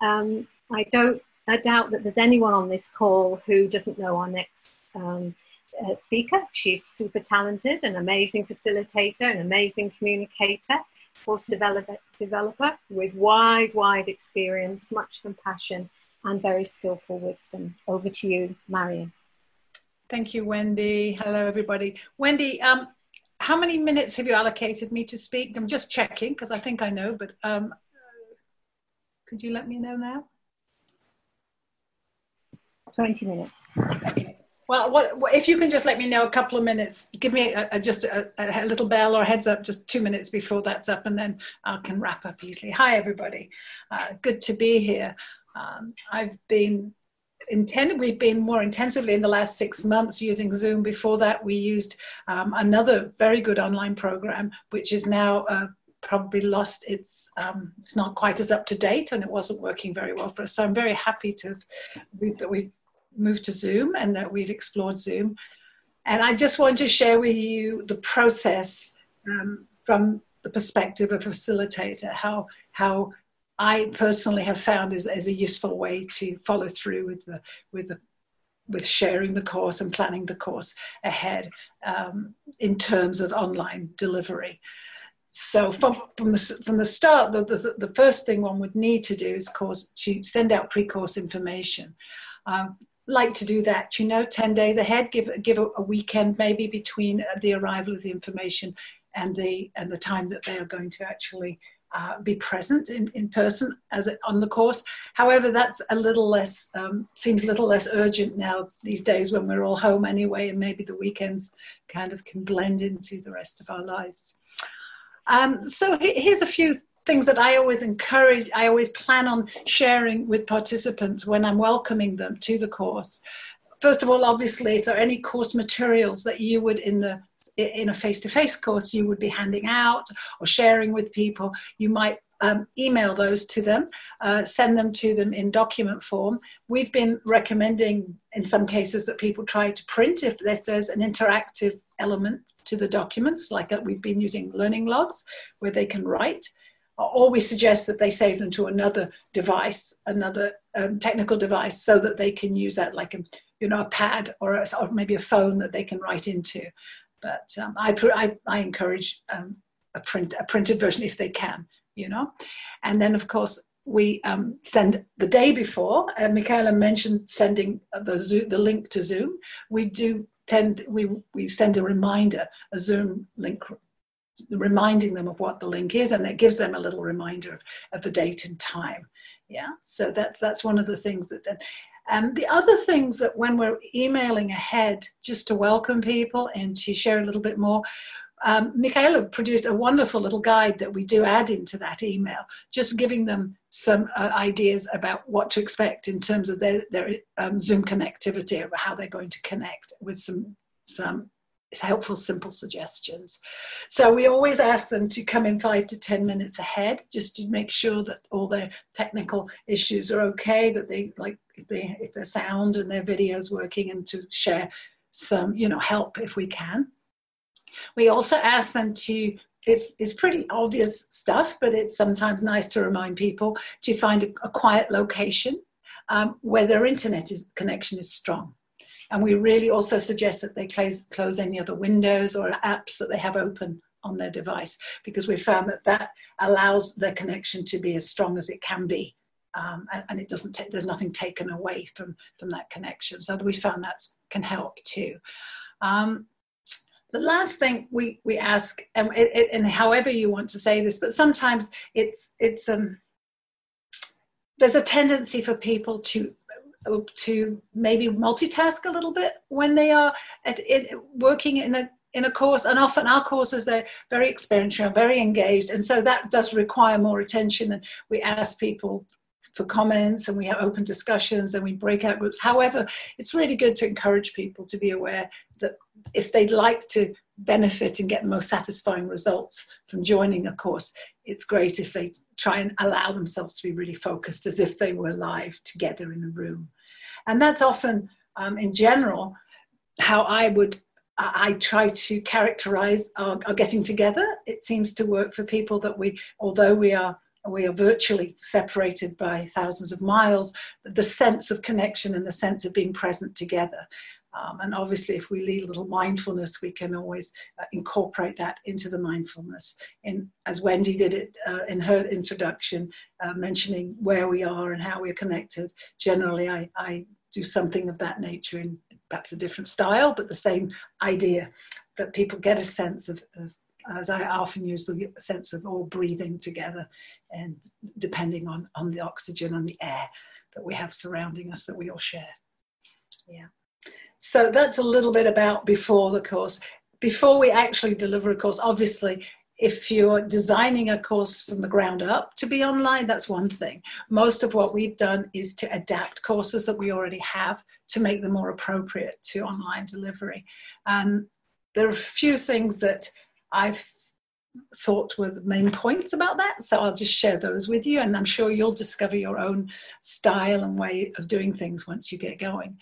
I doubt that there's anyone on this call who doesn't know our next speaker. She's super talented, an amazing facilitator, an amazing communicator, course developer with wide experience, much compassion, and very skillful wisdom. Over to you, Marion. Thank you, Wendy. Hello, everybody. Wendy, how many minutes have you allocated me to speak? I'm just checking because I think I know, but could you let me know now? 20 minutes. Okay. Well, if you can just let me know a couple of minutes, give me just a little bell or a heads up just 2 minutes before that's up, and then I can wrap up easily. Hi, everybody. Good to be here. We've been more intensively in the last 6 months using Zoom. Before that, we used another very good online program, which is now probably lost it's not quite as up to date, and it wasn't working very well for us. So I'm very happy that we've moved to Zoom and that we've explored Zoom. And I just want to share with you the process from the perspective of a facilitator, how I personally have found as a useful way to follow through with sharing the course and planning the course ahead in terms of online delivery. So from the start, the first thing one would need to do is, of course, to send out pre-course information. Like to do that, 10 days ahead, give a weekend maybe between the arrival of the information and the time that they are going to actually be present in person on the course. However, that's a little less, seems a little less urgent now these days when we're all home anyway, and maybe the weekends kind of can blend into the rest of our lives. So here's a few things that I always plan on sharing with participants when I'm welcoming them to the course. First of all, obviously, if there are any course materials that you would in a face-to-face course you would be handing out or sharing with people, you might email those to them, send them to them in document form. We've been recommending in some cases that people try to print if there's an interactive element to the documents, like we've been using learning logs where they can write. Or we suggest that they save them to another device, another technical device, so that they can use that like a pad or maybe a phone that they can write into. But I encourage a printed version if they can, And then, of course, we send the day before. Michaela mentioned sending the link to Zoom. We send a reminder, a Zoom link, reminding them of what the link is, and it gives them a little reminder of the date and time. Yeah, so that's one of the things that. The other things that when we're emailing ahead, just to welcome people and to share a little bit more, Michaela produced a wonderful little guide that we do add into that email, just giving them some ideas about what to expect in terms of their Zoom connectivity, about how they're going to connect, with some helpful, simple suggestions. So we always ask them to come in 5 to 10 minutes ahead, just to make sure that all their technical issues are okay, that if their sound and their video is working, and to share some, help if we can. We also ask them to, it's pretty obvious stuff, but it's sometimes nice to remind people to find a quiet location where their internet connection is strong. And we really also suggest that they close any other windows or apps that they have open on their device, because we found that allows their connection to be as strong as it can be. And it doesn't there's nothing taken away from that connection. So we found that can help too. The last thing we ask, and however you want to say this, but sometimes there's a tendency for people to maybe multitask a little bit when they are working in a course, and often our courses, they're very experiential, very engaged, and so that does require more attention, and we ask people for comments, and we have open discussions, and we break out groups. However, it's really good to encourage people to be aware that if they'd like to benefit and get the most satisfying results from joining a course, it's great if they try and allow themselves to be really focused as if they were live together in a room. And that's often, in general, how I try to characterize our getting together. It seems to work for people that although we are we are virtually separated by thousands of miles, the sense of connection and the sense of being present together. And obviously, if we lead a little mindfulness, we can always incorporate that into the mindfulness. As Wendy did it in her introduction, mentioning where we are and how we're connected. Generally, I do something of that nature in perhaps a different style, but the same idea, that people get a sense of as I often use the sense of all breathing together, and depending on the oxygen and the air that we have surrounding us, that we all share. Yeah. So that's a little bit about before the course. Before we actually deliver a course, obviously, if you're designing a course from the ground up to be online, that's one thing. Most of what we've done is to adapt courses that we already have to make them more appropriate to online delivery. And there are a few things that I've thought were the main points about that, so I'll just share those with you, and I'm sure you'll discover your own style and way of doing things once you get going.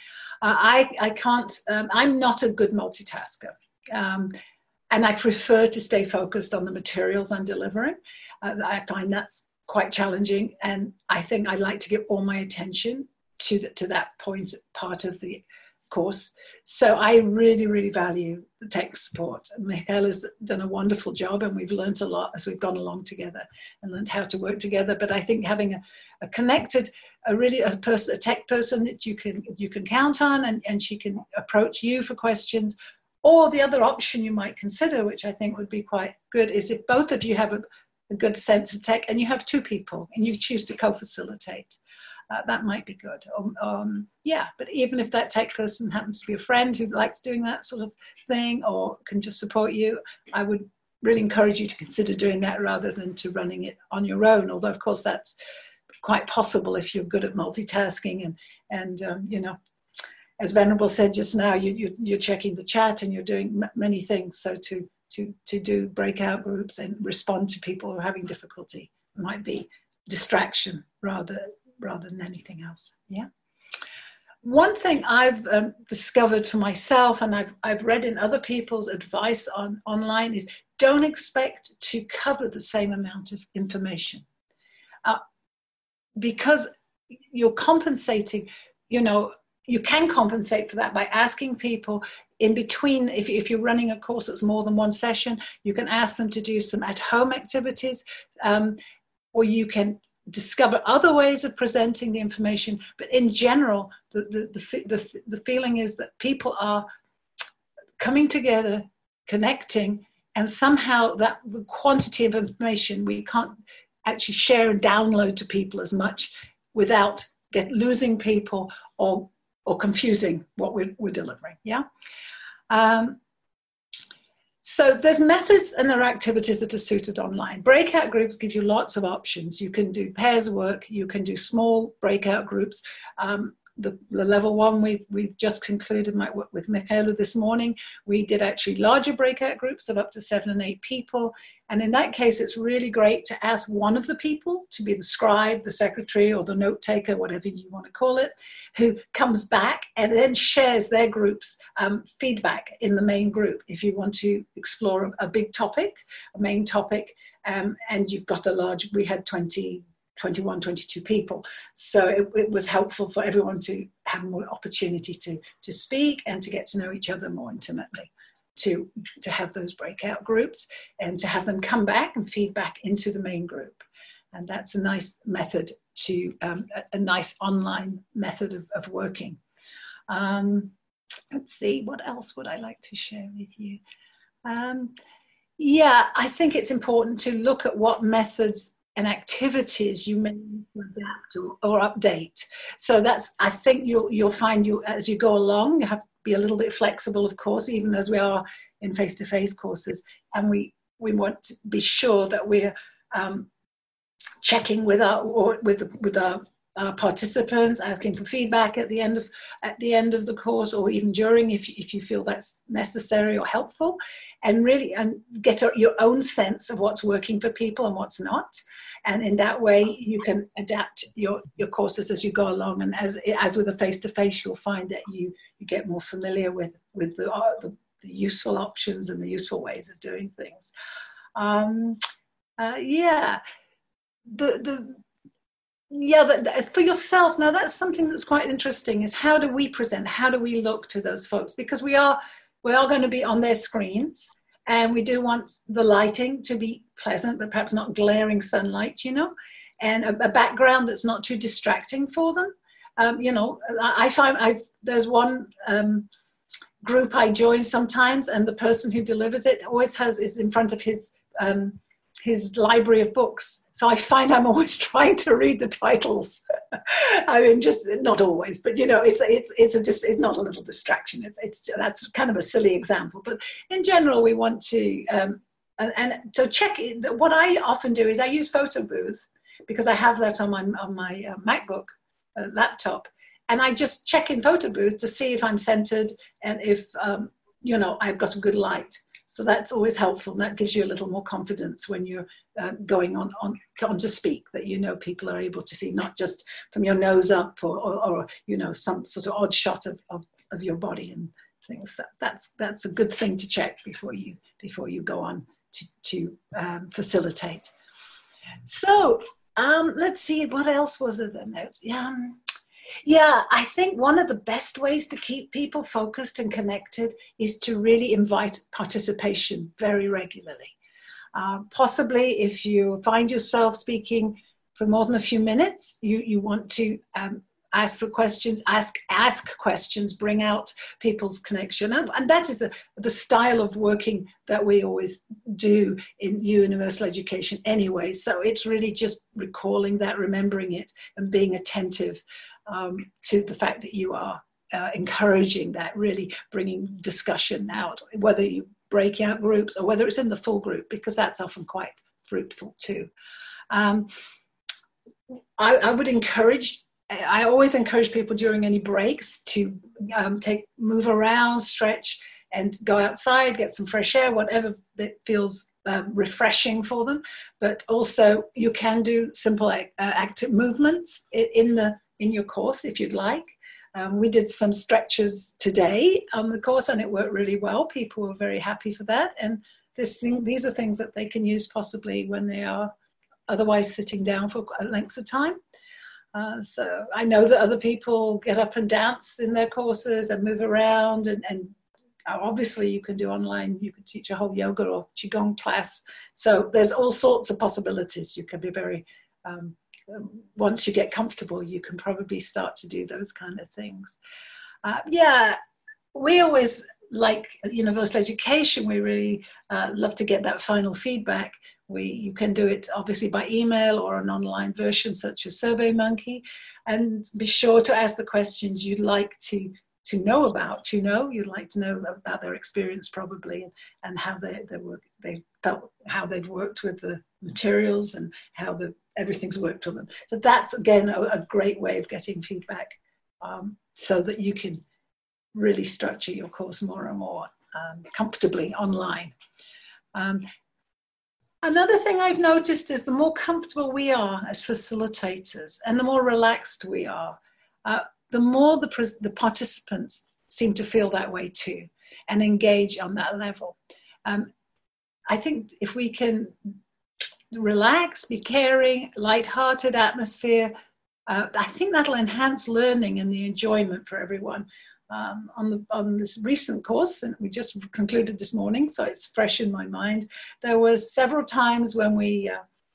I'm not a good multitasker, and I prefer to stay focused on the materials I'm delivering. I find that's quite challenging, and I think I like to give all my attention to that part of the course. So I really, really value the tech support. Michaela's done a wonderful job, and we've learned a lot as we've gone along together and learned how to work together. But I think having a connected, a tech person that you can count on, and she can approach you for questions. Or the other option you might consider, which I think would be quite good, is if both of you have a good sense of tech and you have two people and you choose to co-facilitate. That might be good. Yeah, but even if that tech person happens to be a friend who likes doing that sort of thing or can just support you, I would really encourage you to consider doing that rather than to running it on your own. Although, of course, that's quite possible if you're good at multitasking and you know, as Venerable said just now, you're checking the chat and you're doing many things. So to do breakout groups and respond to people who are having difficulty might be distraction rather than anything else. Yeah. One thing I've discovered for myself, and I've read in other people's advice online, is don't expect to cover the same amount of information, because you're compensating. You know, you can compensate for that by asking people in between. If you're running a course that's more than one session, you can ask them to do some at-home activities, or you can discover other ways of presenting the information. But in general, the feeling is that people are coming together, connecting, and somehow that the quantity of information we can't actually share and download to people as much without losing people or confusing what we're delivering. Yeah. So there's methods and there are activities that are suited online. Breakout groups give you lots of options. You can do pairs work, you can do small breakout groups. The level one we've just concluded with Michaela this morning. We did actually larger breakout groups of up to 7 and 8 people. And in that case, it's really great to ask one of the people to be the scribe, the secretary, or the note taker, whatever you want to call it, who comes back and then shares their group's feedback in the main group. If you want to explore a big topic, a main topic, and you've got we had 21, 22 people. So it was helpful for everyone to have more opportunity to speak and to get to know each other more intimately, to have those breakout groups and to have them come back and feed back into the main group. And that's a nice method a nice online method of working. Let's see, what else would I like to share with you? Yeah, I think it's important to look at what methods and activities you may need to adapt or update. So I think you'll find as you go along, you have to be a little bit flexible, of course, even as we are in face-to-face courses. And we want to be sure that we're checking with our participants, asking for feedback at the end of the course, or even during, if you feel that's necessary or helpful, and really get your own sense of what's working for people and what's not. And in that way, you can adapt your courses as you go along. And as with a face-to-face, you'll find that you get more familiar with the useful options and the useful ways of doing things. Yeah. the yeah, for yourself, now that's something that's quite interesting, is how do we present, how do we look to those folks? Because we are going to be on their screens, and we do want the lighting to be pleasant, but perhaps not glaring sunlight, and a background that's not too distracting for them. I find there's one group I join sometimes, and the person who delivers it always is in front of his library of books. So I find I'm always trying to read the titles. I mean, just not always, but it's not a little distraction. That's kind of a silly example, but in general, we want to and so check it. What I often do is I use Photo Booth, because I have that on my MacBook laptop, and I just check in Photo Booth to see if I'm centered and if I've got a good light. So that's always helpful, and that gives you a little more confidence when you're going on to speak, that people are able to see, not just from your nose up or some sort of odd shot of your body and things. That's a good thing to check before you go on to facilitate. So let's see, what else was it? The notes. Yeah, I think one of the best ways to keep people focused and connected is to really invite participation very regularly. Possibly if you find yourself speaking for more than a few minutes, you want to ask for questions, ask questions, bring out people's connection. And that is the style of working that we always do in universal education anyway. So it's really just recalling that, remembering it, and being attentive to the fact that you are encouraging that, really bringing discussion out, whether you break out groups or whether it's in the full group, because that's often quite fruitful too. I always encourage people during any breaks to move around, stretch, and go outside, get some fresh air, whatever that feels refreshing for them. But also you can do simple active movements in your course if you'd like. We did some stretches today on the course, and it worked really well. People were very happy for that. And these are things that they can use possibly when they are otherwise sitting down for lengths of time. So I know that other people get up and dance in their courses and move around, and obviously you can do online, you can teach a whole yoga or qigong class. So there's all sorts of possibilities. You can be very, once you get comfortable, you can probably start to do those kind of things. We always, like universal education, we really love to get that final feedback. You can do it obviously by email or an online version such as SurveyMonkey, and be sure to ask the questions you'd like to know about. You'd like to know about their experience probably, and how they felt, how they've worked with the materials, and how everything's worked for them. So that's again a great way of getting feedback, so that you can really structure your course more and more comfortably online. Another thing I've noticed is the more comfortable we are as facilitators and the more relaxed we are, the more the participants seem to feel that way too and engage on that level. I think if we can relax, be caring, light-hearted atmosphere, I think that'll enhance learning and the enjoyment for everyone. On this recent course, and we just concluded this morning, so it's fresh in my mind, there was several times when we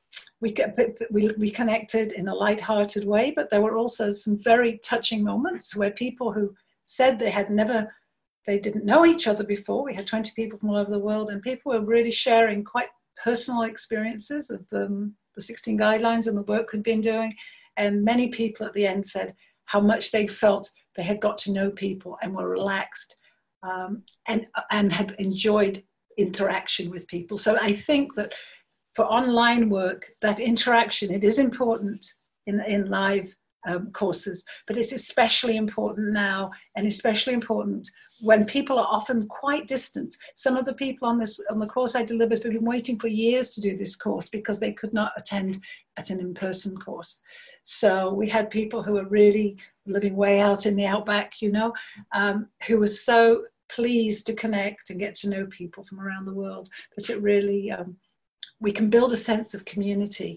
connected in a light-hearted way, but there were also some very touching moments where people who said they didn't know each other before. We had 20 people from all over the world, and people were really sharing quite personal experiences of the 16 guidelines and the work we'd been doing. And many people at the end said how much they felt they had got to know people and were relaxed, and had enjoyed interaction with people. So I think that for online work, that interaction, it is important in live courses, but it's especially important now, and especially important when people are often quite distant. Some of the people on the course I delivered have been waiting for years to do this course because they could not attend at an in-person course. So we had people who were really living way out in the outback, who were so pleased to connect and get to know people from around the world. But it really, we can build a sense of community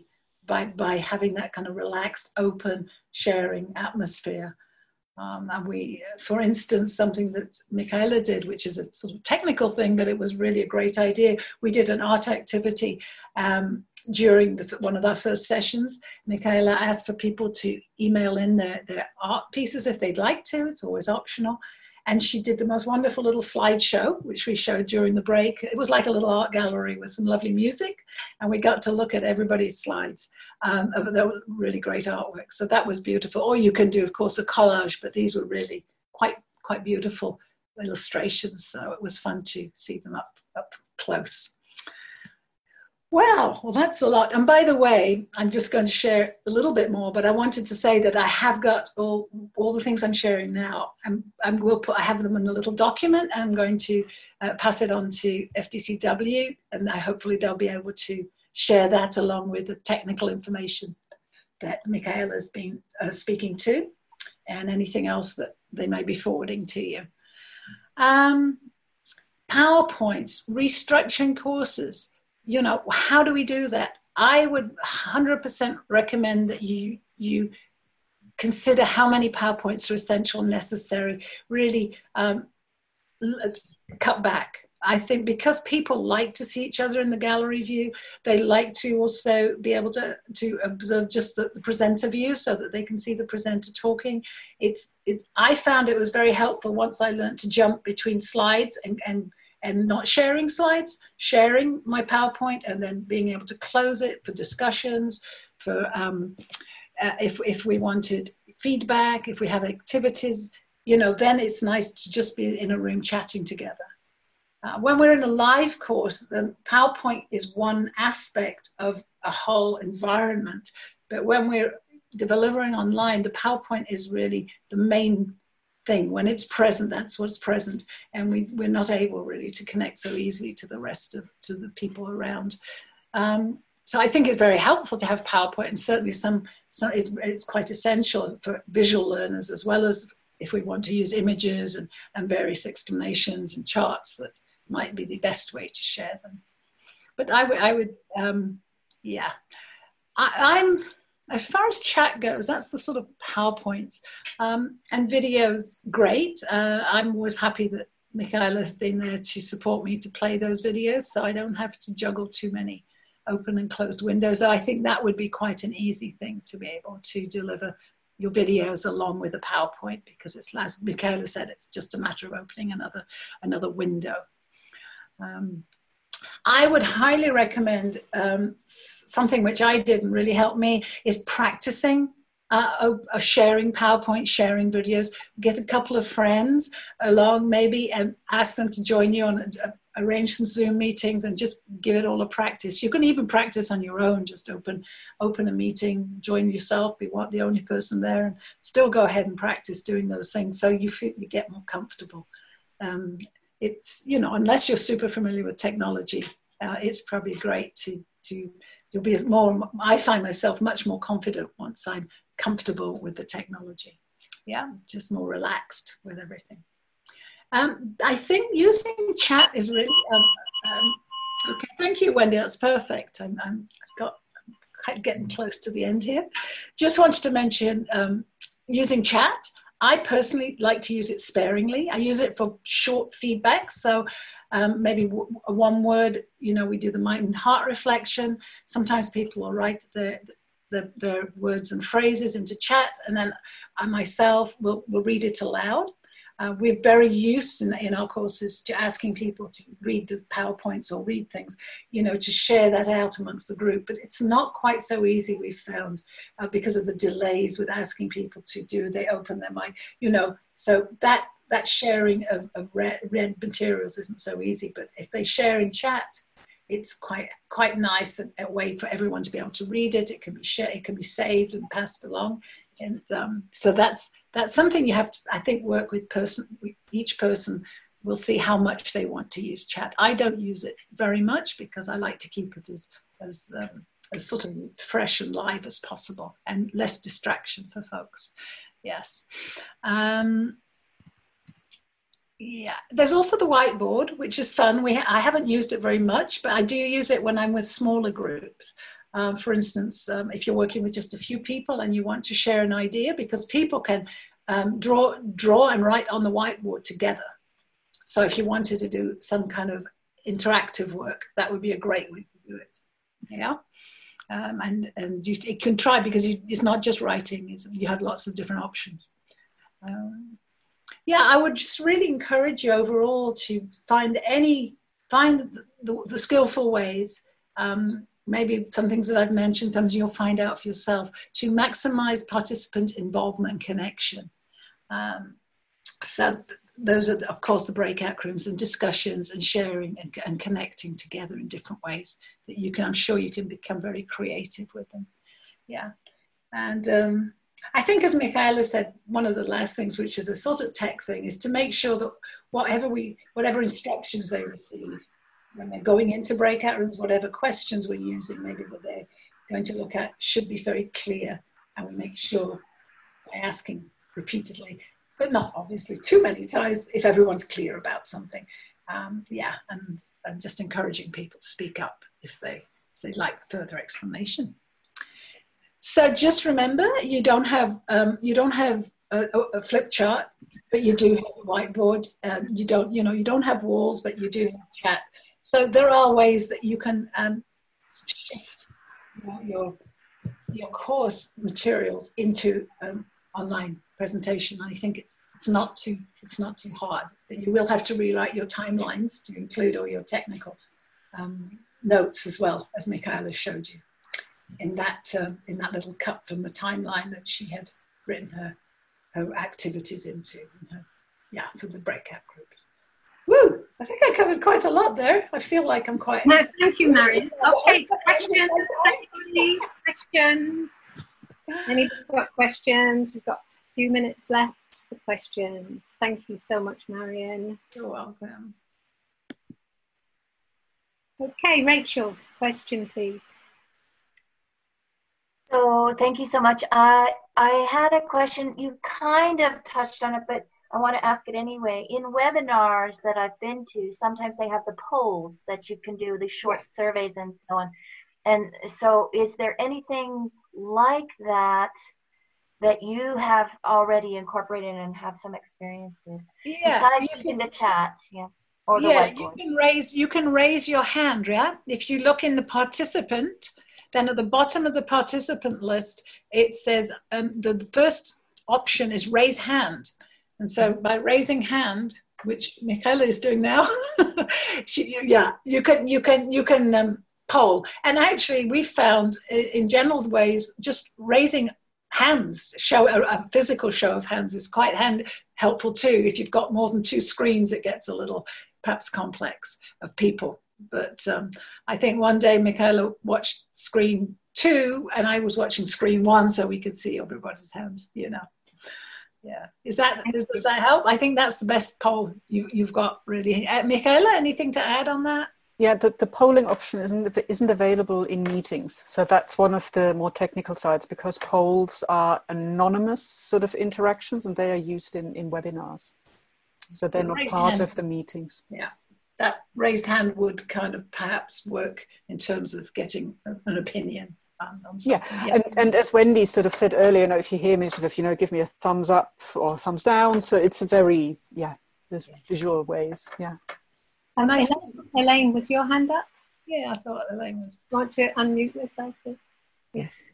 by having that kind of relaxed, open, sharing atmosphere. And we, for instance, something that Michaela did, which is a sort of technical thing, but it was really a great idea. We did an art activity during one of our first sessions. Michaela asked for people to email in their art pieces if they'd like to. It's always optional. And she did the most wonderful little slideshow, which we showed during the break. It was like a little art gallery with some lovely music. And we got to look at everybody's slides. They were really great artwork. So that was beautiful. Or you can do, of course, a collage, but these were really quite beautiful illustrations. So it was fun to see them up close. Well, that's a lot. And by the way, I'm just going to share a little bit more, but I wanted to say that I have got all the things I'm sharing now. I have them in a little document, and I'm going to pass it on to FDCW, and hopefully they'll be able to share that along with the technical information that Michaela has been speaking to, and anything else that they may be forwarding to you. PowerPoints, restructuring courses. You know, how do we do that? I would 100% recommend that you consider how many PowerPoints are essential and necessary. Really cut back. I think because people like to see each other in the gallery view, they like to also be able to observe just the presenter view so that they can see the presenter talking. I found it was very helpful once I learned to jump between slides and not sharing slides, sharing my PowerPoint, and then being able to close it for discussions, for if we wanted feedback, if we have activities, you know, then it's nice to just be in a room chatting together. When we're in a live course, then PowerPoint is one aspect of a whole environment. But when we're delivering online, the PowerPoint is really the main thing. When it's present, that's what's present. And we're not able really to connect so easily to the rest to the people around. So I think it's very helpful to have PowerPoint, and certainly it's quite essential for visual learners, as well as if we want to use images and various explanations and charts, that might be the best way to share them. But I would yeah. I'm as far as chat goes, that's the sort of PowerPoint. And videos, great. I'm always happy that Michaela has been there to support me to play those videos, so I don't have to juggle too many open and closed windows. I think that would be quite an easy thing to be able to deliver your videos along with a PowerPoint, because it's, as Michaela said, it's just a matter of opening another window. I would highly recommend something which I did and really helped me is practicing sharing PowerPoint, sharing videos. Get a couple of friends along maybe and ask them to join you on, arrange some Zoom meetings and just give it all a practice. You can even practice on your own, just open a meeting, join yourself, be the only person there, and still go ahead and practice doing those things so you get more comfortable. It's, you know, unless you're super familiar with technology, it's probably great you'll be more, I find myself much more confident once I'm comfortable with the technology. Yeah, just more relaxed with everything. I think using chat is really, okay, thank you, Wendy, that's perfect. I'm getting close to the end here. Just wanted to mention using chat. I personally like to use it sparingly. I use it for short feedback. So maybe one word, you know, we do the mind and heart reflection. Sometimes people will write their words and phrases into chat, and then I myself will read it aloud. We're very used in our courses to asking people to read the PowerPoints or read things, you know, to share that out amongst the group. But it's not quite so easy, we've found, because of the delays with asking people to they open their mic, you know. So that sharing of read materials isn't so easy. But if they share in chat, it's quite nice, a way for everyone to be able to read it. It can be shared, it can be saved and passed along. And so that's something you have to, I think, work with each person will see how much they want to use chat. I don't use it very much because I like to keep it as sort of fresh and live as possible and less distraction for folks. Yes. Yeah, there's also the whiteboard, which is fun. I haven't used it very much, but I do use it when I'm with smaller groups. For instance, if you're working with just a few people and you want to share an idea, because people can draw and write on the whiteboard together. So if you wanted to do some kind of interactive work, that would be a great way to do it. Yeah. And you can try, because it's not just writing, you have lots of different options. Yeah, I would just really encourage you overall to find the skillful ways, maybe some things that I've mentioned, sometimes you'll find out for yourself, to maximize participant involvement and connection. So those are, of course, the breakout rooms and discussions and sharing and connecting together in different ways that I'm sure you can become very creative with them. Yeah. And I think, as Michaela said, one of the last things, which is a sort of tech thing, is to make sure that whatever instructions they receive when they're going into breakout rooms, whatever questions we're using, maybe that they're going to look at, should be very clear. And we make sure by asking repeatedly, but not obviously too many times, if everyone's clear about something. Yeah, and just encouraging people to speak up if they like further explanation. So just remember, you don't have a flip chart, but you do have a whiteboard. You don't have walls, but you do have chat. So there are ways that you can shift your course materials into online presentation. I think it's not too hard. But you will have to rewrite your timelines to include all your technical notes as well, as Michaela showed you in that little cut from the timeline that she had written her activities into, for the breakout groups. Woo! I think I covered quite a lot there. I feel like I'm quite... No, thank you, Marion. Okay, questions? Questions? Anybody's got questions? We've got a few minutes left for questions. Thank you so much, Marion. You're welcome. Okay, Rachel, question, please. So thank you so much. I had a question. You kind of touched on it, but I want to ask it anyway. In webinars that I've been to, sometimes they have the polls that you can do, the short surveys and so on. And so is there anything like that you have already incorporated and have some experience with? Yeah. Besides using the chat, or the whiteboard. You can raise your hand, yeah? If you look in the participant, then at the bottom of the participant list, it says the first option is raise hand. And so by raising hand, which Michaela is doing now, you can poll. And actually, we found in general ways, just raising hands, a physical show of hands is quite helpful too. If you've got more than two screens, it gets a little perhaps complex of people. But I think one day Michaela watched screen 2 and I was watching screen 1 so we could see everybody's hands, Yeah. Does that help? I think that's the best poll you've got, really. Michaela, anything to add on that? Yeah, the polling option isn't available in meetings. So that's one of the more technical sides, because polls are anonymous sort of interactions and they are used in webinars. So they're not part of the meetings. Yeah. That raised hand would kind of perhaps work in terms of getting an opinion on something. Yeah. And as Wendy sort of said earlier, if you hear me sort of, give me a thumbs up or a thumbs down. So it's a very, there's visual ways. Yeah. Elaine, was your hand up? Yeah, I thought Elaine was. Want to unmute yourself, please? Yes.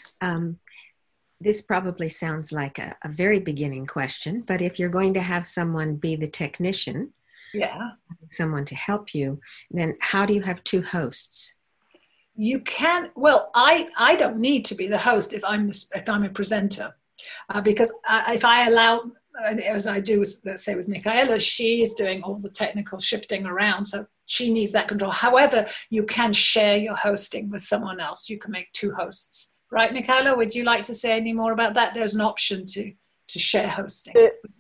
This probably sounds like a very beginning question, but if you're going to have someone be the technician, someone to help you, then how do you have two hosts? You can, I don't need to be the host if I'm a presenter, because if I allow, as I do, let's say with Michaela, she is doing all the technical shifting around, so she needs that control. However, you can share your hosting with someone else. You can make two hosts. Right, Michaela, would you like to say any more about that? There's an option to share hosting.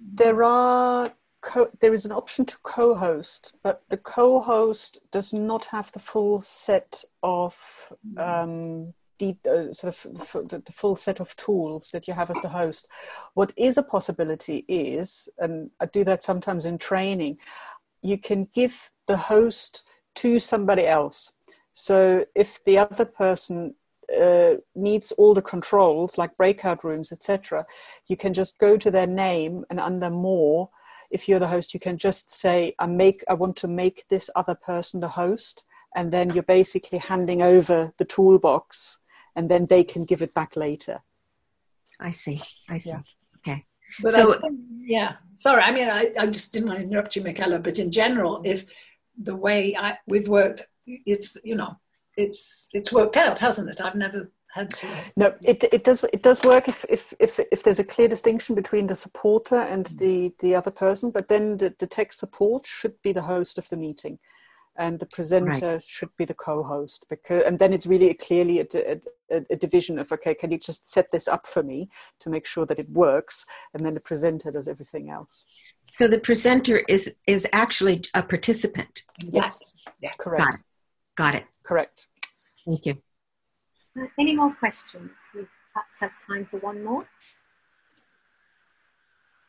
There is an option to co-host, but the co-host does not have the full set of the full set of tools that you have as the host. What is a possibility is, and I do that sometimes in training, you can give the host to somebody else. So if the other person needs all the controls like breakout rooms, etc., you can just go to their name, and under more, if you're the host, you can just say, I want to make this other person the host, and then you're basically handing over the toolbox, and then they can give it back later. I see. Yeah. Okay. But so, sorry. I mean, I just didn't want to interrupt you, Michaela, but in general, if the way we've worked, it's worked out, hasn't it? I've never had to. No, it does work if there's a clear distinction between the supporter and the other person, but then the tech support should be the host of the meeting, and the presenter should be the co-host, and then it's really clearly a division of, okay, can you just set this up for me to make sure that it works, and then the presenter does everything else. So the presenter is actually a participant. Yes, yeah, correct. Got it. Correct. Thank you. Any more questions? We perhaps have time for one more.